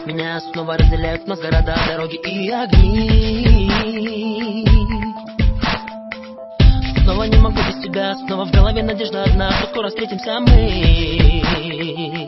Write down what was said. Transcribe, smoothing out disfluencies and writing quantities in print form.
Меня снова разделяют нас города, дороги и огни. Снова не могу без тебя, снова в голове надежда одна, что скоро встретимся мы.